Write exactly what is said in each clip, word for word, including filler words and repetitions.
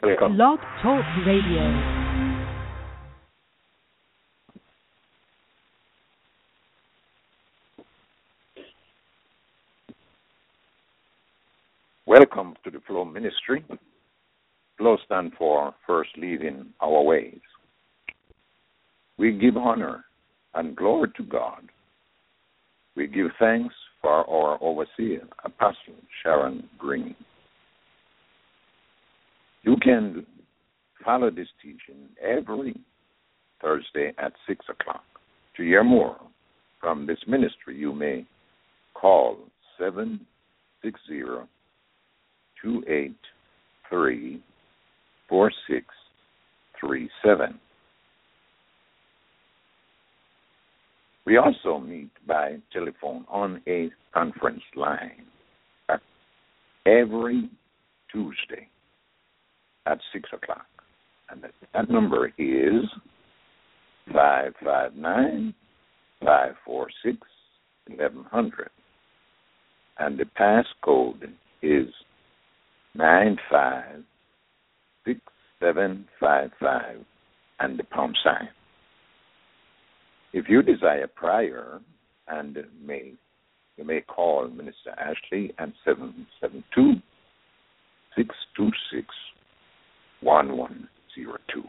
Welcome. Blog Talk Radio. Welcome to the Flow Ministry. Flow stands for First Leading Our Ways. We give honor and glory to God. We give thanks for our overseer, Apostle Sharon Green. You can follow this teaching every Thursday at six o'clock. To hear more from this ministry, you may call seven six zero, two eight three, four six three seven. We also meet by telephone on a conference line every Tuesday at six o'clock. And that, that number is five five nine, five four six, eleven hundred. And the passcode is nine five six seven five five and the pound sign. If you desire prayer, and may you may call Minister Ashley at seven seven two, six two six, one one zero two.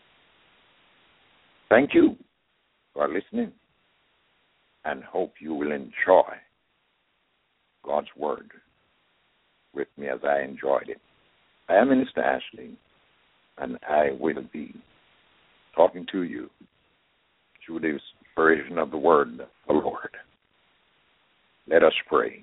Thank you for listening, and hope you will enjoy God's Word with me as I enjoyed it. I am Minister Ashley, and I will be talking to you through the inspiration of the Word of the Lord. Let us pray.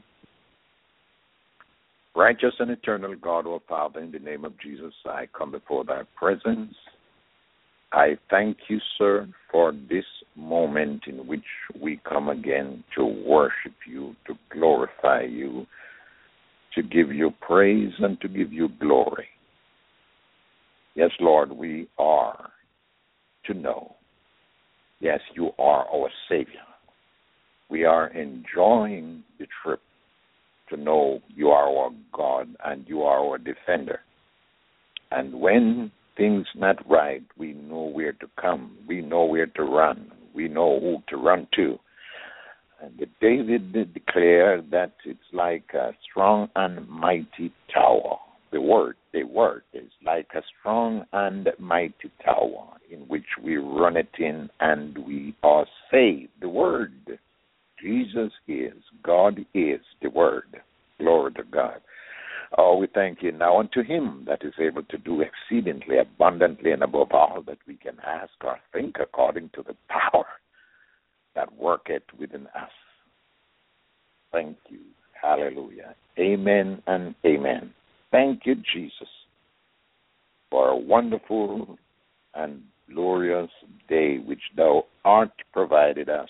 Righteous and eternal God, our Father, in the name of Jesus, I come before thy presence. I thank you, sir, for this moment in which we come again to worship you, to glorify you, to give you praise and to give you glory. Yes, Lord, we are to know. Yes, you are our Savior. We are enjoying the trip to know you are our God and you are our defender. And when things not right, we know where to come. We know where to run. We know who to run to. And David did declare that it's like a strong and mighty tower. The word, the word is like a strong and mighty tower in which we run it in and we are saved. The word, Jesus is, God is the word. Glory to God. Oh, we thank you now unto him that is able to do exceedingly abundantly and above all that we can ask or think according to the power that worketh within us. Thank you. Hallelujah. Amen and amen. Thank you, Jesus, for a wonderful and glorious day which thou art provided us.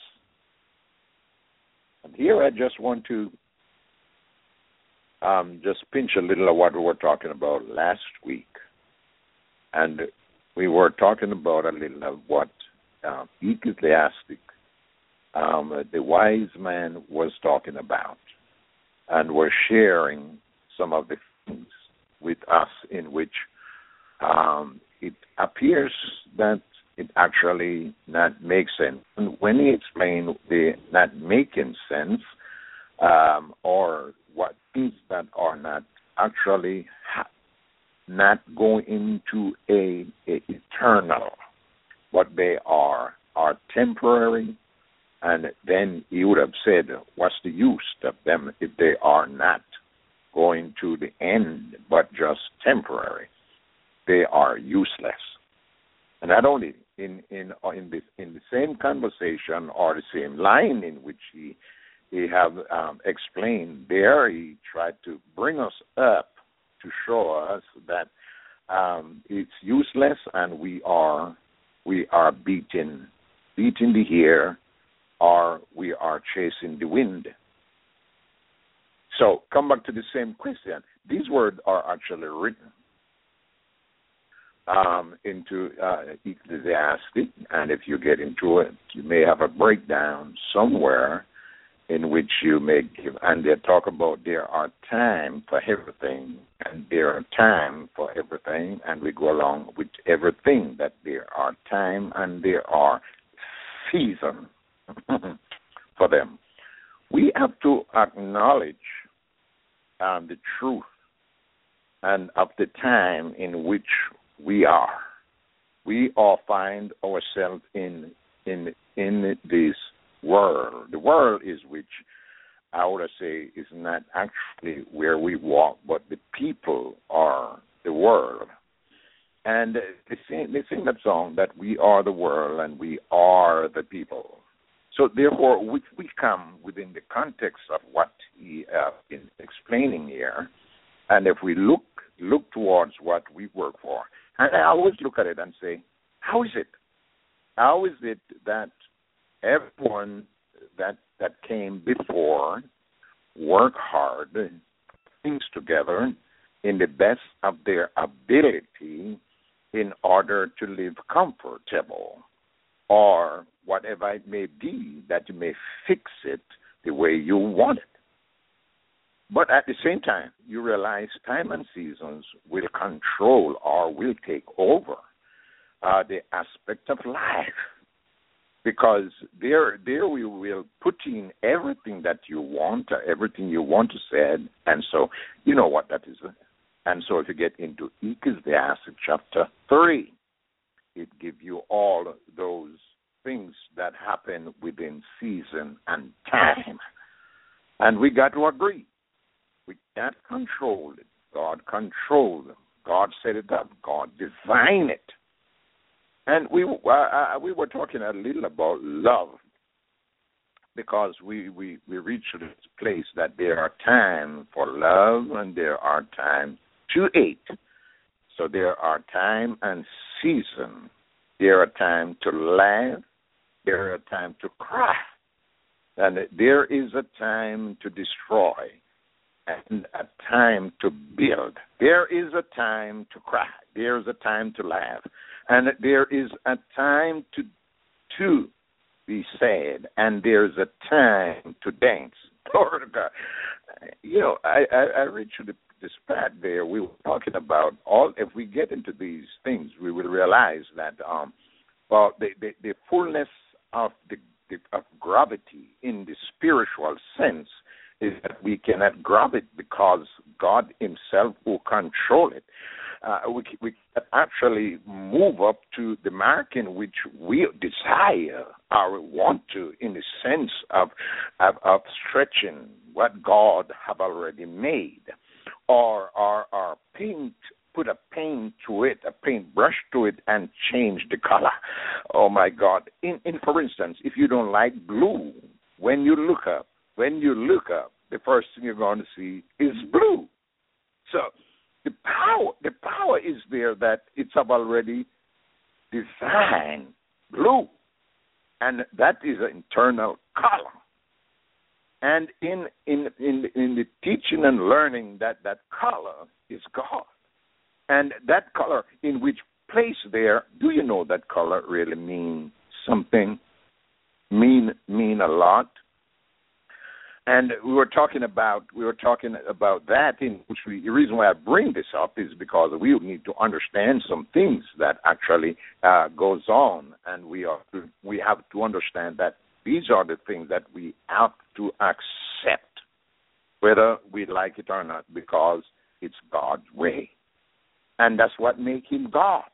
And here I just want to um, just pinch a little of what we were talking about last week. And we were talking about a little of what uh, Ecclesiastic, um, the wise man, was talking about. And we're sharing some of the things with us in which um, it appears that it actually not makes sense. And when he explained the not making sense, um, or what things that are not actually ha- not going into a, a eternal, what they are are temporary, and then he would have said, what's the use of them if they are not going to the end, but just temporary? They are useless. And not only in in in the in the same conversation or the same line in which he he have um, explained there, he tried to bring us up to show us that um, it's useless, and we are we are beating beating the air, or we are chasing the wind. So, come back to the same question. These words are actually written um, into uh, Ecclesiastic, and if you get into it, you may have a breakdown somewhere in which you may give, and they talk about there are time for everything, and there are time for everything, and we go along with everything, that there are time and there are season for them. We have to acknowledge um, the truth and of the time in which we are. We all find ourselves in in in this world. The world is which I would say is not actually where we walk, but the people are the world. And they sing, they sing that song that we are the world and we are the people. So therefore, we, we come within the context of what he uh, is explaining here. And if we look look towards what we work for, and I always look at it and say, how is it? How is it that everyone that that came before work hard, things together in the best of their ability in order to live comfortable, or whatever it may be, that you may fix it the way you want it. But at the same time, you realize time and seasons will control or will take over uh, the aspect of life. Because there, there we will put in everything that you want, everything you want to say, and so you know what that is. And so if you get into Ecclesiastes chapter three, it gives you all those things that happen within season and time. And we got to agree. We can't control it. God controlled them. God set it up. God designed it. And we uh, we were talking a little about love, because we, we, we reach this place that there are times for love and there are times to hate. So there are time and season. There are times to laugh. There are times to cry. And there is a time to destroy and a time to build. There is a time to cry. There is a time to laugh. And there is a time to to be sad, and there's a time to dance. Glory to God. You know, I, I, I read through the, this part there. We were talking about all. If we get into these things, we will realize that um, well, the, the, the fullness of the, the of gravity in the spiritual sense is that we cannot grab it because God Himself will control it. Uh, we, we can actually move up to the mark in which we desire or want to, in the sense of, of, of stretching what God have already made, or, or, or paint, put a paint to it, a paintbrush to it, and change the color. Oh, my God. In, in for instance, if you don't like blue, when you look up, when you look up, the first thing you're going to see is blue. So the power, the power is there that it's already designed blue, and that is an internal color. And in in in in the teaching and learning, that that color is God, and that color in which place there. Do you know that color really means something? Mean mean a lot. And we were talking about we were talking about that, in which we, the reason why I bring this up is because we need to understand some things that actually uh, goes on, and we are we have to understand that these are the things that we have to accept, whether we like it or not, because it's God's way, and that's what makes Him God.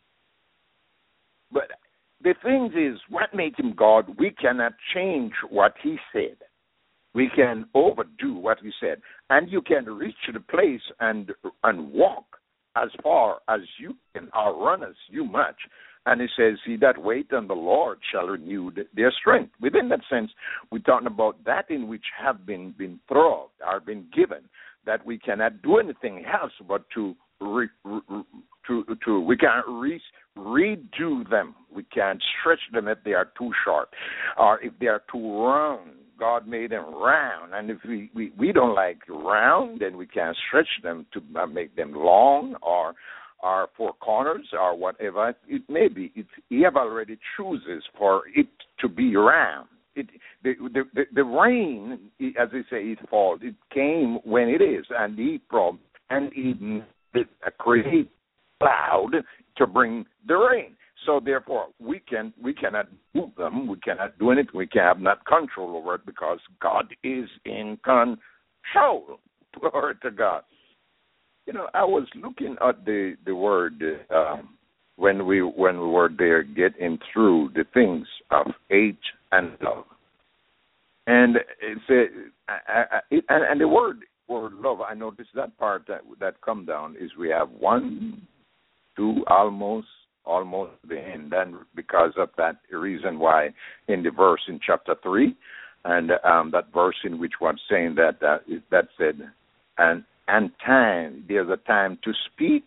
But the thing is, what makes Him God? We cannot change what He said. We can overdo what He said, and you can reach the place and and walk as far as you can, or run as you much. And He says, "He that wait on the Lord shall renew their strength." Within that sense, we're talking about that in which have been been thrown, or been given, that we cannot do anything else but to re, re, to to we can't re, redo them. We can't stretch them if they are too short, or if they are too round. God made them round, and if we, we, we don't like round, then we can stretch them to make them long, or or four corners, or whatever it may be. It, he have already chooses for it to be round, It the the the, the rain, as they say, is fall. It came when it is, and he from and he created cloud to bring the rain. So therefore, we can we cannot move them. We cannot do anything. We can have not control over it because God is in control. Glory to God. You know, I was looking at the the word um, when we when we were there, getting through the things of hate and love, and it's a, I, I, it, and, and the word word love. I noticed that part that that come down is we have one, two, almost. almost the end, and because of that reason why in the verse in chapter three, and um, that verse in which was saying that uh, that said, and and time, there's a time to speak,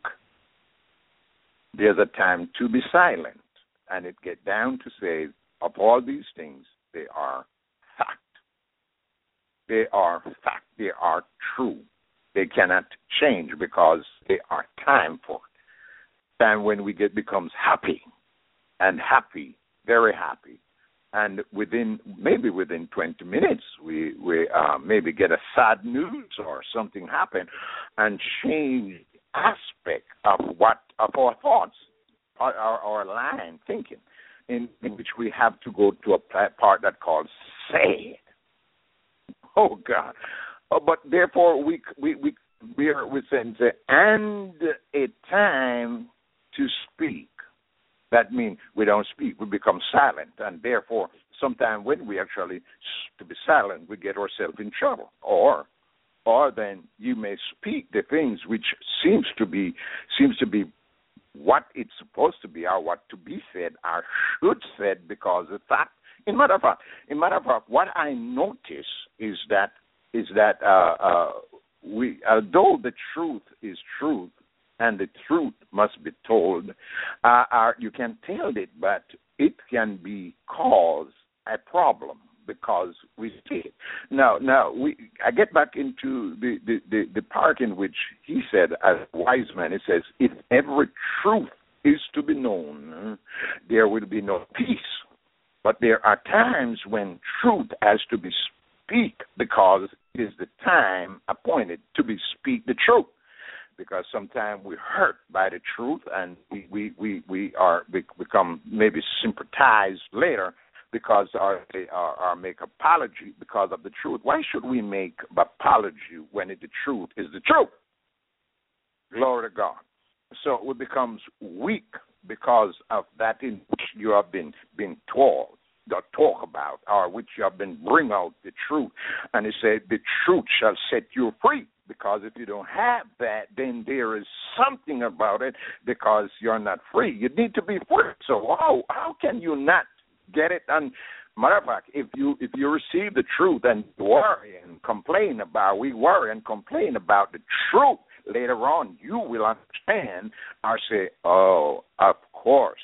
there's a time to be silent, and it get down to say, of all these things, they are fact. They are fact. They are true. They cannot change because they are time for it. Time when we get becomes happy, and happy, very happy, and within maybe within twenty minutes we we uh, maybe get a sad news or something happen, and change the aspect of what of our thoughts, our our, our line thinking, in, in which we have to go to a part that calls say. Oh God! Uh, but therefore we we we we are we saying and a time to speak. That means we don't speak, we become silent, and therefore sometimes when we actually to be silent, we get ourselves in trouble. Or or then you may speak the things which seems to be seems to be what it's supposed to be, or what to be said, or should said, because of that. In matter of fact, in matter of fact, what I notice is that is that uh, uh, we, although the truth is truth, and the truth must be told, uh, uh, you can tell it, but it can be cause a problem because we see it. Now, now we. I get back into the, the, the, the part in which he said, as a wise man, he says, if every truth is to be known, there will be no peace. But there are times when truth has to be speak because it is the time appointed to be speak the truth. Because sometimes we're hurt by the truth, and we we, we, we are become maybe sympathized later because our, our, our make apology because of the truth. Why should we make apology when it, the truth is the truth? Glory to God. So it becomes weak because of that in which you have been been told or talk about, or which you have been bring out the truth. And he said, the truth shall set you free. Because if you don't have that, then there is something about it because you're not free. You need to be free. So how how can you not get it? And matter of fact, if you if you receive the truth and worry and complain about, we worry and complain about the truth, later on you will understand or say, oh, of course,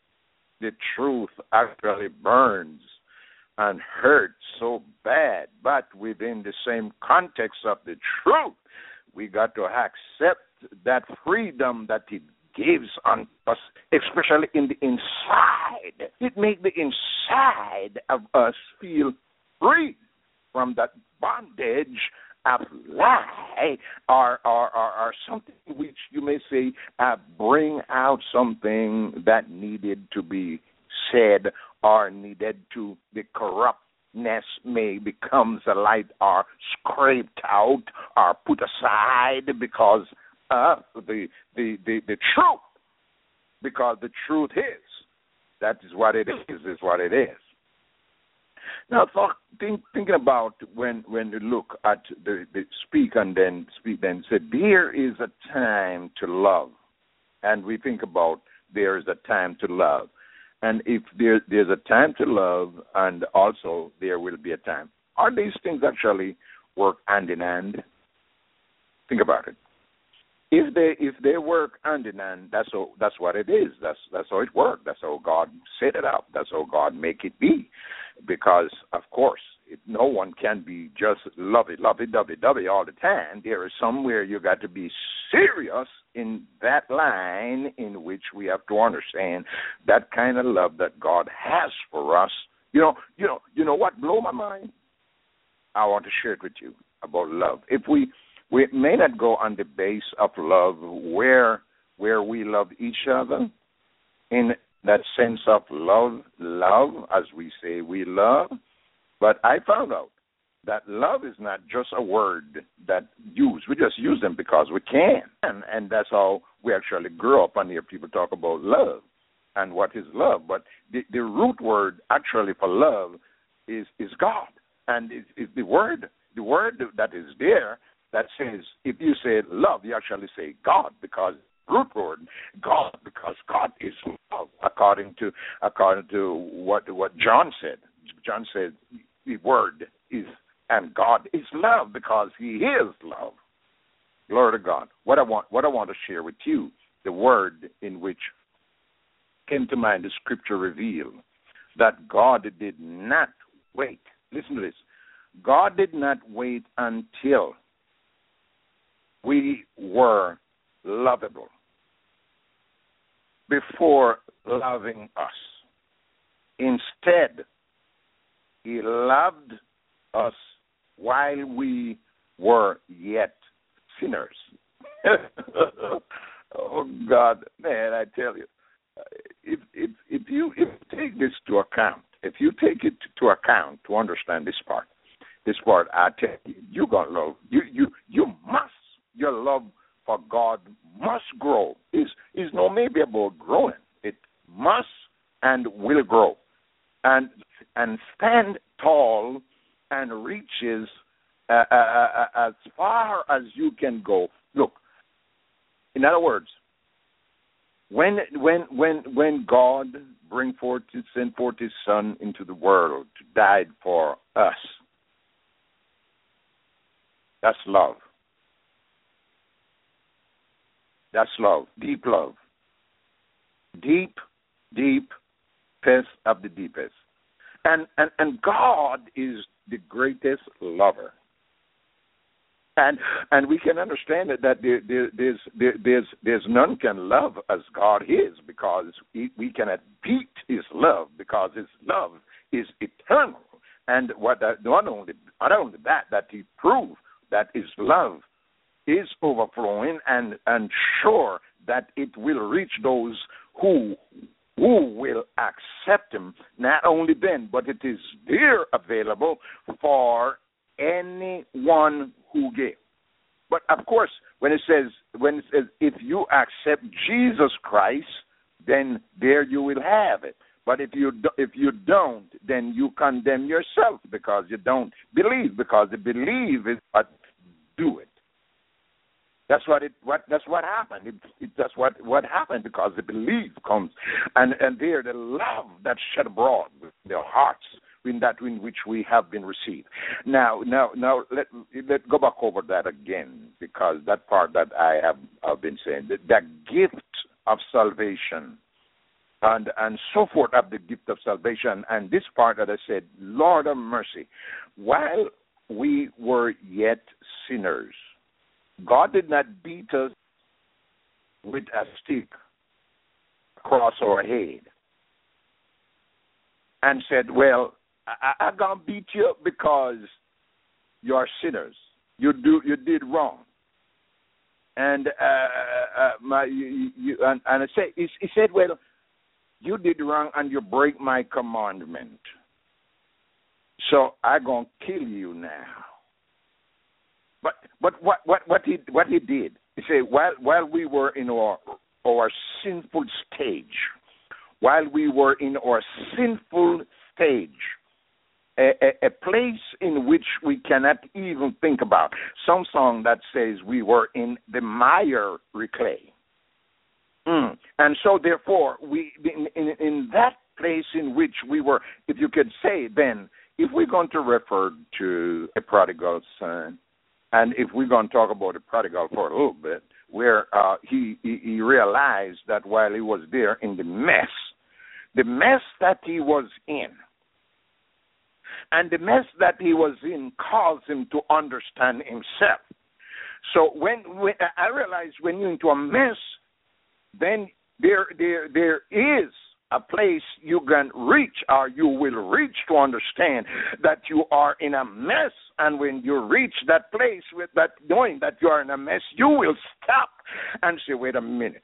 the truth actually burns and hurt so bad, but within the same context of the truth, we got to accept that freedom that it gives on us, especially in the inside. It makes the inside of us feel free from that bondage of lie or, or, or, or something which you may say uh, bring out something that needed to be said or needed to, the corruptness may becomes a light or scraped out or put aside because of the, the, the, the truth. Because the truth is. That is what it is, is what it is. Now, thought, think, thinking about when, when you look at the, the speak and then speak, then said, there is a time to love. And we think about there is a time to love. And if there, there's a time to love and also there will be a time, are these things actually work hand in hand? Think about it. If they if they work hand in hand, that's how, that's what it is. That's that's how it works. That's how God set it up. That's how God make it be. Because of course, it, no one can be just lovey, lovey, dovey, dovey all the time. There is somewhere you got to be serious in that line in which we have to understand that kind of love that God has for us You know, you know, you know what blew my mind? I want to share it with you about love. If we we may not go on the base of love where where we love each other in that sense of love, love, as we say we love, but I found out that love is not just a word that use. We just use them because we can. And, and that's how we actually grew up and hear people talk about love and what is love. But the, the root word actually for love is, is God. And it's, it's the word, the word that is there that says, if you say love, you actually say God, because root word God, because God is love, according to according to what what John said. John said the word is, and God is love, because He is love. Glory to God. What I want what I want to share with you, the word in which came to mind, the scripture revealed that God did not wait. Listen to this. God did not wait until we were lovable before loving us. Instead, He loved us while we were yet sinners. Oh, God, man, I tell you, if, if, if you if you take this to account, if you take it to account to understand this part, this part, I tell you, you're going to love, you, you, you must, your love for God must grow. It's, it's no maybe about growing. It must and will grow. And and stand tall and reaches uh, uh, uh, as far as you can go. Look, in other words, when when when when God bring forth, sent forth His Son into the world to die for us, that's love. That's love, deep love. Deep, deep, best of the deepest. And, and and God is the greatest lover. And and we can understand that, that there, there, there's there, there's there's none can love as God is, because we, we cannot beat His love, because His love is eternal. And what that, not only not only that, that He proved that His love is overflowing and, and sure that it will reach those who who will accept Him. Not only then, but it is there available for anyone who gave. But of course, when it says when it says if you accept Jesus Christ, then there you will have it. But if you do, if you don't, then you condemn yourself, because you don't believe. Because the believe is what do it. That's what it. What that's what happened. It, it, that's what, what happened, because the belief comes, and and there the love that's shed abroad in their hearts, in that in which we have been received. Now, now, now let let go back over that again, because that part that I have I've been saying, that, that gift of salvation, and and so forth of the gift of salvation, and this part that I said, Lord of mercy, while we were yet sinners, God did not beat us with a stick across our head and said, well, I, I'm going to beat you because you're sinners. You do you did wrong. And uh, uh, my you, you, and, and I say, he, he said, well, you did wrong and you break my commandment. So I'm going to kill you now. But but what, what, what he what he did, he said, while while we were in our our sinful stage, while we were in our sinful stage, a, a, a place in which we cannot even think about. Some song that says we were in the miry clay. Mm. And so therefore, we in, in, in that place in which we were, if you could say then, if we're going to refer to a prodigal son, and if we're going to talk about the prodigal for a little bit, where uh, he, he, he realized that while he was there in the mess, the mess that he was in, and the mess that he was in caused him to understand himself. So when, when I realized when you're into a mess, then there there there is a place you can reach, or you will reach to understand that you are in a mess. And when you reach that place with that, knowing that you are in a mess, you will stop and say, wait a minute.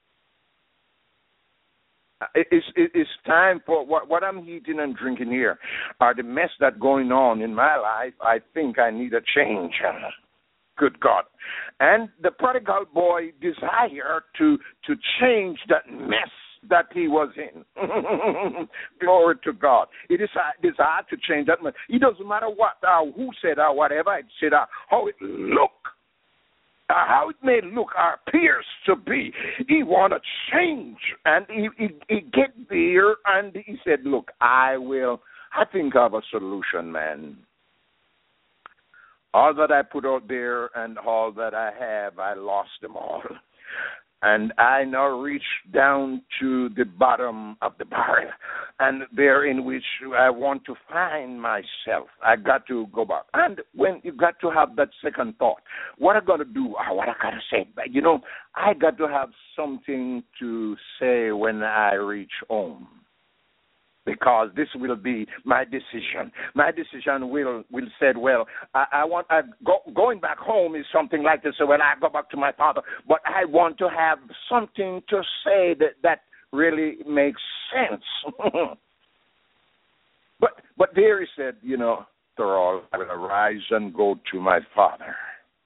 It's, it's time for what, what I'm eating and drinking here are the mess that's going on in my life. I think I need a change. Good God. And the prodigal boy desired to, to change that mess that he was in. Glory to God. He desired to change that mess. It doesn't matter what, uh, who said or whatever it said, uh, how it looked. Uh, how it may look or appears to be, he want to change. And he, he, he get there and he said, look, I will, I think I have a solution, man. All that I put out there and all that I have, I lost them all. And I now reach down to the bottom of the barrel, and there in which I want to find myself. I got to go back. And when you got to have that second thought, what I got to do, or what I got to say, you know, I got to have something to say when I reach home. Because this will be my decision. My decision will will said, well, I, I want I go, going back home is something like this. So when I go back to my father, but I want to have something to say that that really makes sense. but but there he said, you know, after all, I will arise and go to my father,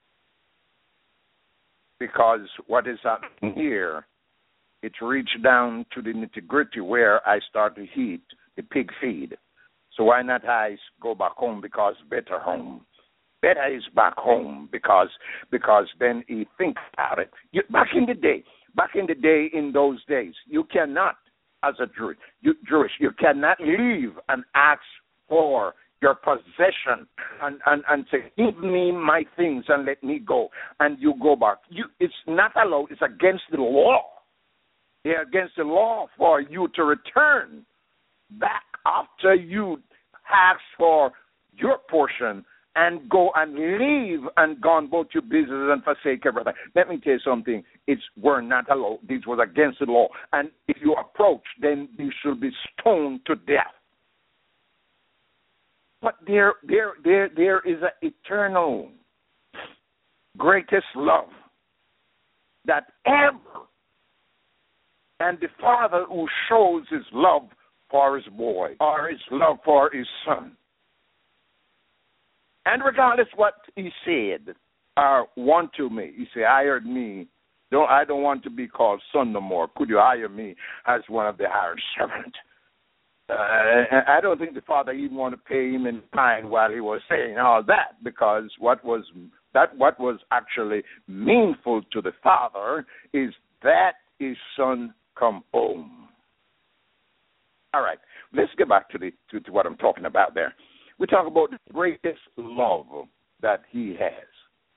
because what is happening here, it reached down to the nitty-gritty where I start to eat the pig feed. So why not I go back home, because better home. Better is back home, because because then he thinks about it. You, back in the day, back in the day, in those days, you cannot, as a Jew, you, Jewish, you cannot leave and ask for your possession and, and, and say, give me my things and let me go. And you go back. You, it's not allowed. It's against the law. They're against the law for you to return back after you ask for your portion and go and leave and gone about your business and forsake everything. Let me tell you something. It's we're not allowed. This was against the law. And if you approach, then you should be stoned to death. But there, there, there, there is an eternal greatest love that ever. And the father who shows his love for his boy or his love for his son. And regardless what he said or want to me, he said, hired me. Don't, I don't want to be called son no more. Could you hire me as one of the hired servants? Uh, I don't think the father even want to pay him in fine while he was saying all that, because what was that what was actually meaningful to the father is that his son come home. All right, let's get back to the to, to what I'm talking about there. We talk about the greatest love that he has.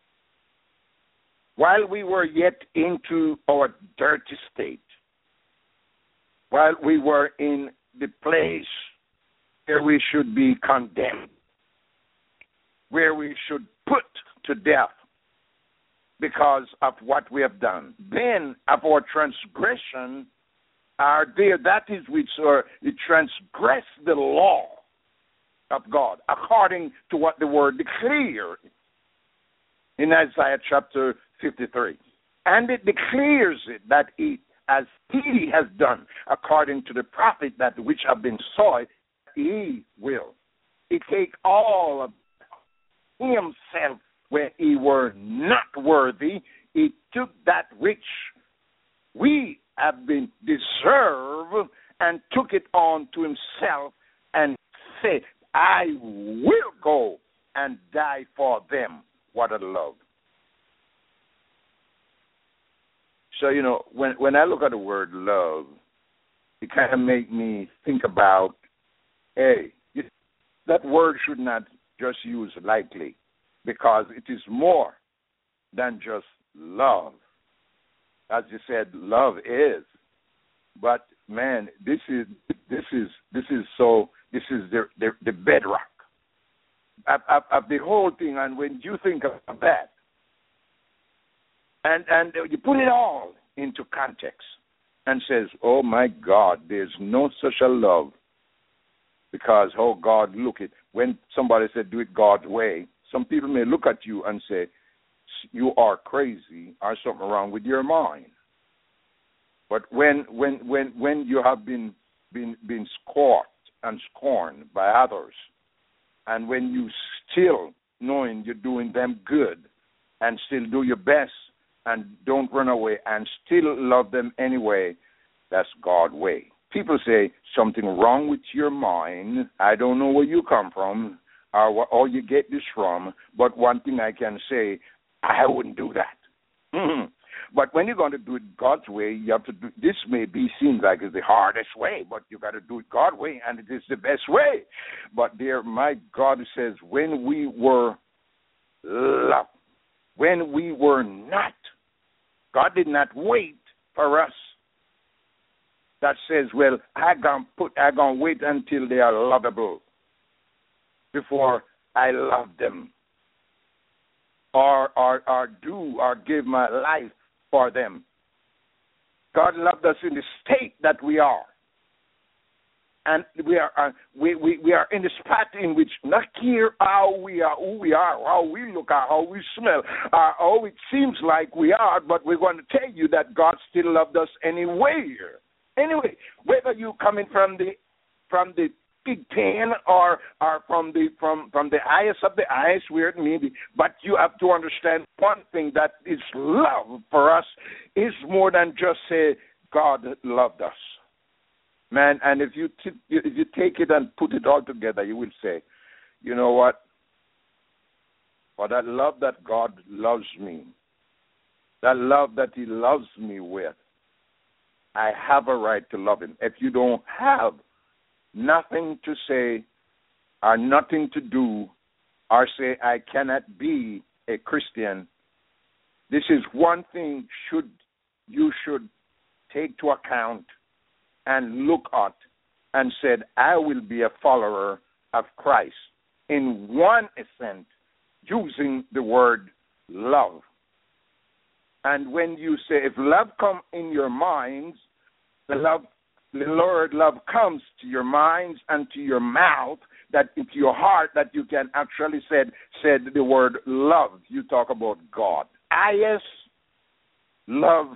While we were yet into our dirty state, while we were in the place where we should be condemned, where we should put to death because of what we have done, then of our transgression are there. That is which are it transgress the law of God, according to what the word declared in Isaiah chapter fifty-three. And it declares it that it, as he has done, according to the prophet that which have been saw, he will. He take all of himself where he were not worthy. He took that which we have been deserve and took it on to himself and said, I will go and die for them. What a love. So, you know, when when I look at the word love, it kind of make me think about, hey, it, that word should not just use lightly, because it is more than just love. As you said, love is. But man, this is this is this is so this is the the, the bedrock of, of, of the whole thing. And when you think of that, and and you put it all into context, and says, oh, my God, there's no such a love, because how God look it. When somebody said, do it God's way, some people may look at you and say, you are crazy or something wrong with your mind. But when when when when you have been been been scorned and scorned by others, and when you still knowing you're doing them good and still do your best and don't run away and still love them anyway, that's God's way. People say something wrong with your mind. I don't know where you come from or where you get this from, but one thing I can say, I wouldn't do that. Mm-hmm. But when you're going to do it God's way, you have to do. This may be seems like it's the hardest way, but you got to do it God's way, and it is the best way. But there, my God says, when we were loved, when we were not, God did not wait for us. That says, well, I gonna put, I gonna wait until they are lovable before I love them, or or or do or give my life for them. God loved us in the state that we are, and we are uh, we, we we are in the spot in which not care how we are, who we are, how we look, or how we smell, or how it seems like we are, but we're going to tell you that God still loved us anyway. Anyway, whether you coming from the from the big pen or or from the from from the highest of the highest where it may be, but you have to understand one thing, that is love for us is more than just say God loved us, man. And if you t- if you take it and put it all together, you will say, you know what? For that love that God loves me, that love that He loves me with, I have a right to love Him. If you don't have nothing to say or nothing to do or say I cannot be a Christian, this is one thing should you should take to account and look at and said, I will be a follower of Christ in one essence, using the word love. And when you say, if love come in your minds, the love, the Lord love comes to your minds and to your mouth, that into your heart, that you can actually said said the word love. You talk about God. Highest love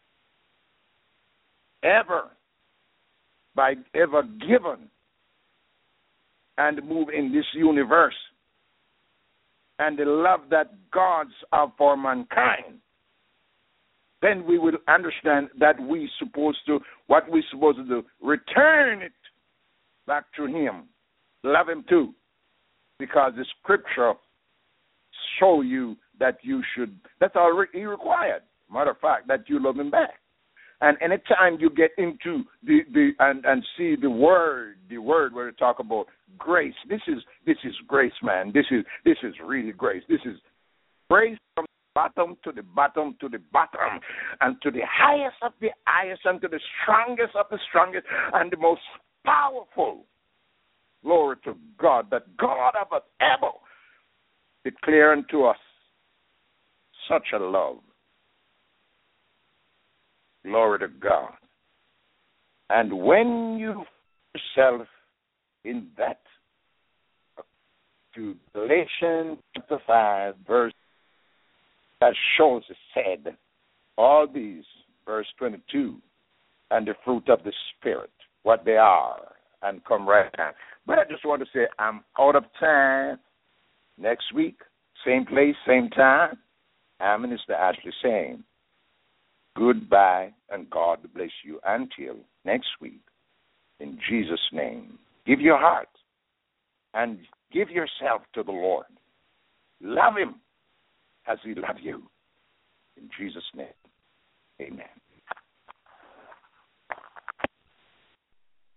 ever by ever given and move in this universe, and the love that God's have for mankind. Then we will understand that we supposed to, what we supposed to do, return it back to Him. Love Him too, because the Scripture show you that you should. That's all He required. Matter of fact, that you love Him back. And anytime you get into the, the and, and see the word, the word where we talk about grace. This is this is grace, man. This is this is really grace. This is grace from bottom to the bottom to the bottom, and to the highest of the highest, and to the strongest of the strongest, and the most powerful. Glory to God, that God of us ever declare unto us such a love. Glory to God. And when you yourself in that, to Galatians chapter five, verse that shows it said, all these, verse twenty-two, and the fruit of the Spirit, what they are, and come right now. But I just want to say I'm out of time. Next week, same place, same time, I'm Minister Ashley saying goodbye and God bless you until next week. In Jesus' name, give your heart and give yourself to the Lord. Love Him as He loved you. In Jesus' name.